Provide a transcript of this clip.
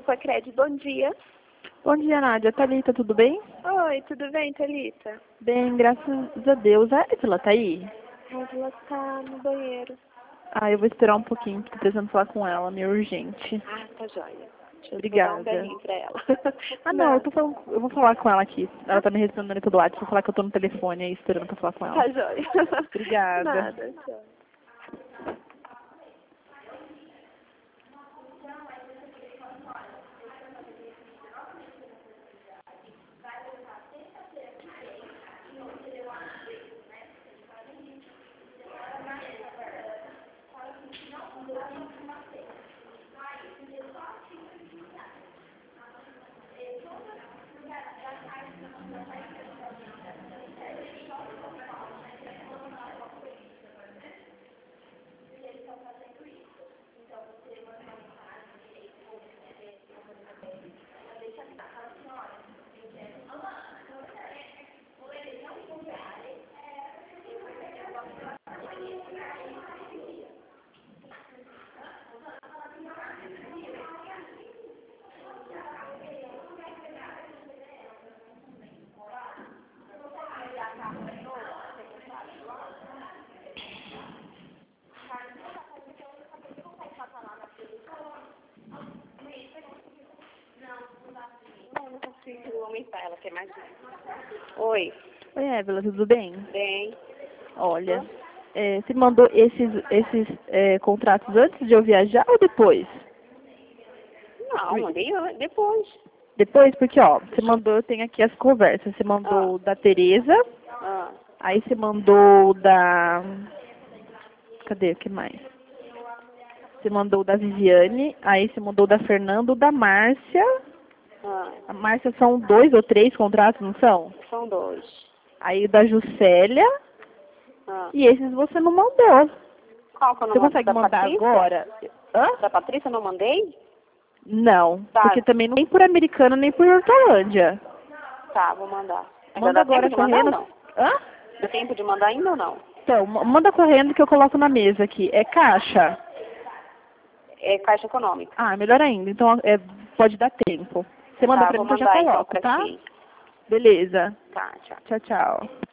Infocred, bom dia. Bom dia, Nádia. Thalita, tudo bem? Oi, tudo bem, Thalita? Bem, graças a Deus. A Ângela tá aí? Ela tá no banheiro. Ah, eu vou esperar um pouquinho, tô precisando falar com ela, meio urgente. Ah, tá joia. Deixa eu dar um Obrigada. belinho pra ela. Ah, não, eu vou falar com ela aqui. Ela tá me respondendo pelo WhatsApp, vou falar que eu tô no telefone aí esperando pra falar com ela. Tá joia. Obrigada. Nada, tchau. Não consigo aumentar, ela quer mais um. Oi. Oi, Évila, tudo bem? Bem. Olha, você mandou esses contratos antes de eu viajar ou depois? Não, mandei depois. Depois, porque, ó, você mandou, eu tenho aqui as conversas. Você mandou da Tereza, Ah, aí você mandou da... Cadê? O que mais? Você mandou da Viviane, aí você mandou da Fernanda, da Márcia. ah, A Márcia são 2 ou 3 contratos, não são? são 2. Aí da Juscelia, Ah. e esses você não mandou. Qual que eu não Você mandei? consegue Da mandar Patrícia? agora? Hã? Da Patrícia eu não mandei? Não, Tá. porque também nem por Americana, nem por Hortolândia. Tá, vou mandar. Ainda Manda dá tempo agora de mandar ou correndo. não? Hã? Dá tempo de mandar ainda ou não? Então, manda correndo que eu coloco na mesa aqui. É caixa? É Caixa Econômica. Ah, melhor ainda. Então, pode dar tempo. Você manda Tá, pra vou mim que eu já mandar então coloco, pra tá? ti. Beleza. Tá, tchau. Tchau, tchau.